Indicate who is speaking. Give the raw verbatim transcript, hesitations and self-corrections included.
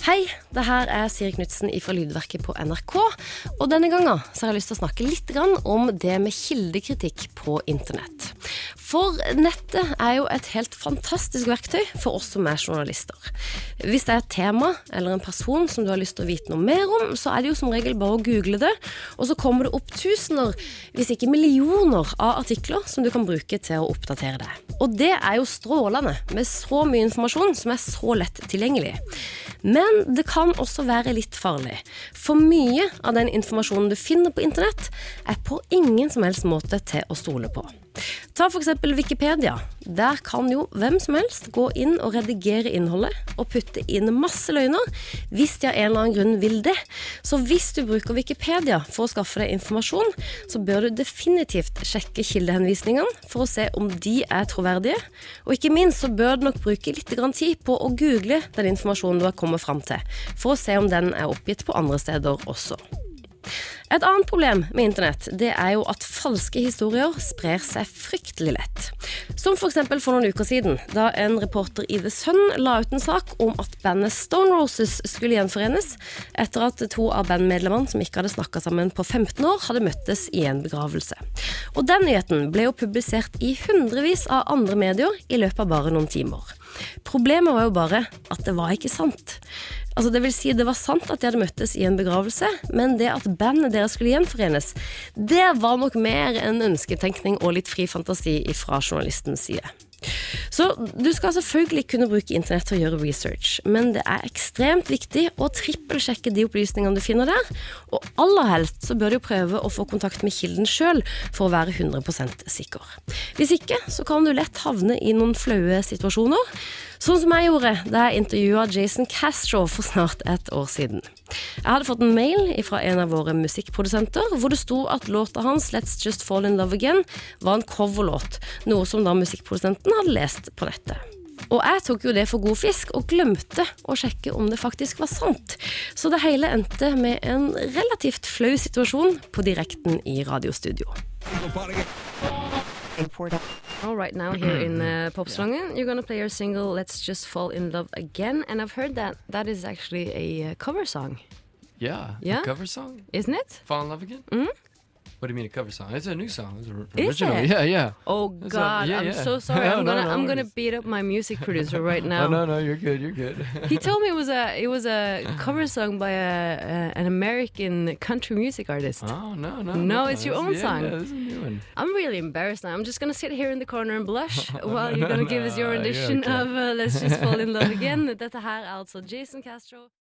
Speaker 1: Hei, det her er Siri Knudsen fra Lydverket på N R K, og denne gangen så har jeg lyst til å snakke litt grann om det med kildekritikk på internett. For nettet er jo et helt fantastisk verktøy for oss som er journalister. Hvis det er et tema eller en person som du har lyst til å vite noe mer om, så er det jo som regel bare å google det, og så kommer det opp tusener, hvis ikke millioner av artikler som du kan bruke til å oppdatere deg. Og det er jo strålende med så mye informasjon som er så lett tilgjengelig. Men det kan også være litt farlig, for mye av den informasjonen du finner på internett er på ingen som helst måte til å stole på. Ta for eksempel Wikipedia. Der kan jo hvem som helst gå inn og redigere innholdet og putte inn masse løgner hvis de av en eller annen grunn vil det. Så hvis du bruker Wikipedia for å skaffe deg informasjon, så bør du definitivt sjekke kildehenvisningene for å se om de er troverdige. Og ikke minst så bør du nok bruke litt grann tid på å google den informasjonen du har kommet frem til, for å se om den er oppgitt på andre steder også. Et annet problem med internett, det er jo at falske historier sprer seg fryktelig lett. Som for eksempel for noen uker siden, da en reporter i The Sun la ut en sak om at bandet Stone Roses skulle gjenforenes, etter at to av bandmedlemmene som ikke hadde snakket sammen på femten år, hadde møttes i en begravelse. Og den nyheten ble jo publisert i hundrevis av andre medier i løpet av bare noen timer. Problemet var jo bare at det var ikke sant. Altså det vil si, det var sant at de hadde møttes i en begravelse, men det at bandet deres skulle gjenforenes, det var nok mer en ønsketenkning og litt fri fantasi fra journalistens side. Så du skal selvfølgelig kunne bruke internett til å gjøre research, men det er ekstremt viktig å trippelsjekke de opplysningene du finner der, og aller helst så bør du prøve å få kontakt med kilden selv for å være hundre prosent sikker. Hvis ikke, så kan du lett havne i noen flaue situasjoner, sånn som jeg gjorde da jeg intervjuet Jason Castro for snart et år siden. Jeg hadde fått en mail fra en av våre musikkprodusenter, hvor det sto at låta hans Let's Just Fall in Love Again var en coverlåt, noe som da musikkprodusenten hadde lest på nettet. Og jeg tok jo det for god fisk og glemte å sjekke om det faktisk var sant. Så det hele endte med en relativt flau situasjon på direkten i radiostudio. All right, now here in uh, Popslangen, you're going to play your single Let's Just Fall in Love Again, and I've heard that that is actually a uh, cover song.
Speaker 2: Yeah,
Speaker 1: Yeah?
Speaker 2: a cover song?
Speaker 1: Isn't it?
Speaker 2: Fall in Love Again?
Speaker 1: Mhm.
Speaker 2: What do you mean a cover song? It's a new song. It's a r-
Speaker 1: Is
Speaker 2: original.
Speaker 1: it?
Speaker 2: Yeah, yeah.
Speaker 1: Oh
Speaker 2: That's a-
Speaker 1: God,
Speaker 2: yeah,
Speaker 1: I'm
Speaker 2: yeah.
Speaker 1: so sorry.
Speaker 2: No,
Speaker 1: I'm
Speaker 2: no,
Speaker 1: gonna,
Speaker 2: no
Speaker 1: I'm gonna
Speaker 2: worries.
Speaker 1: beat up my music producer right now.
Speaker 2: Oh, no, no, you're good, you're good.
Speaker 1: He told me it was a, it was a cover song by a, a an American country music artist.
Speaker 2: Oh, no, no.
Speaker 1: No, it's your
Speaker 2: This-
Speaker 1: own
Speaker 2: yeah,
Speaker 1: song.
Speaker 2: Yeah, this is a new one.
Speaker 1: I'm really embarrassed now. I'm just gonna sit here in the corner and blush while you're gonna give us your
Speaker 2: No, you're
Speaker 1: rendition
Speaker 2: okay.
Speaker 1: of uh, Let's Just Fall in Love Again. Dette her er altså Jason Castro.